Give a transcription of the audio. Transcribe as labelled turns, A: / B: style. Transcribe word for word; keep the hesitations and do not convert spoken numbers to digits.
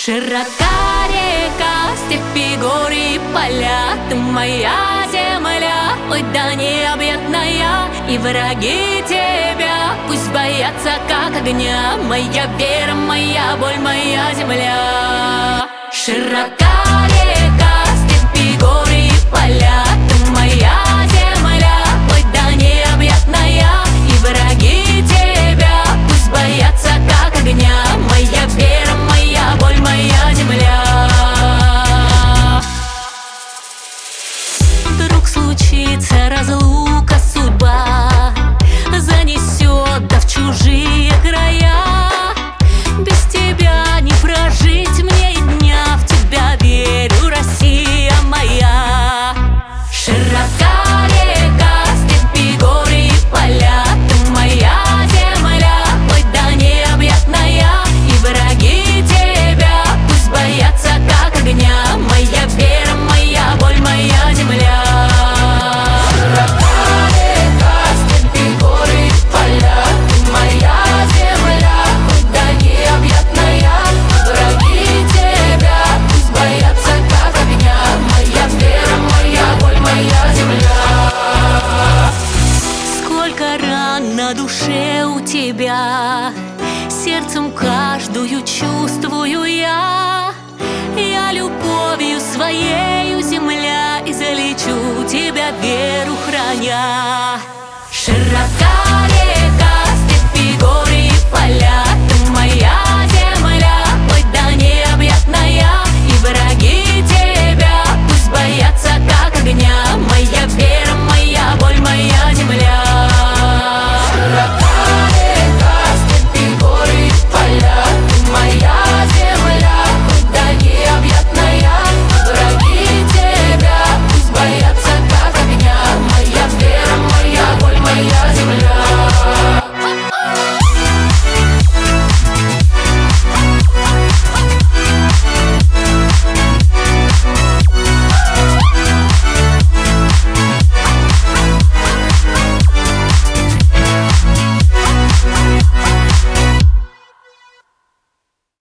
A: Широка река, степи, горы и поля, ты моя земля, ой, да необъятная. И враги тебя пусть боятся, как огня, моя вера, моя боль, моя земля. Широка река, степи, горы и поля, ты моя земля, ой, да необъятная. И враги тебя пусть боятся, как огня, моя вера, моя боль, моя земля. Вдруг случится разлука, судьба занесет да в чужие края. Без тебя не прожить мне и дня, в тебя верю, Россия моя. Широка река, степи, горы и поля, ты моя земля, ой, да необъятная. И враги тебя пусть боятся, как огня, моя вера, моя боль, моя земля. На душе у тебя, сердцем каждую чувствую я. Я любовью своею, земля, и залечу тебя, веру храня.